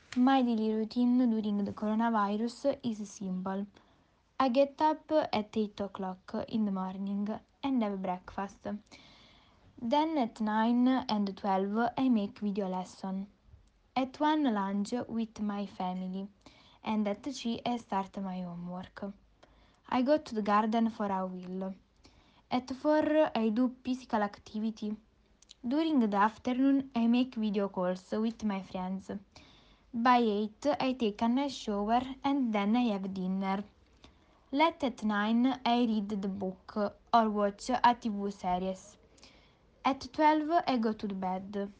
My daily routine during the coronavirus is simple. I get up at 8 o'clock in the morning and have breakfast. Then at 9 and 12 I make video lesson. At 1 lunch with my family and at 3 I start my homework. I go to the garden for a while. At 4 I do physical activity. During the afternoon I make video calls with my friends. By 8 I take a nice shower and then I have dinner. Late at 9 I read the book or watch a TV series. At 12 I go to bed.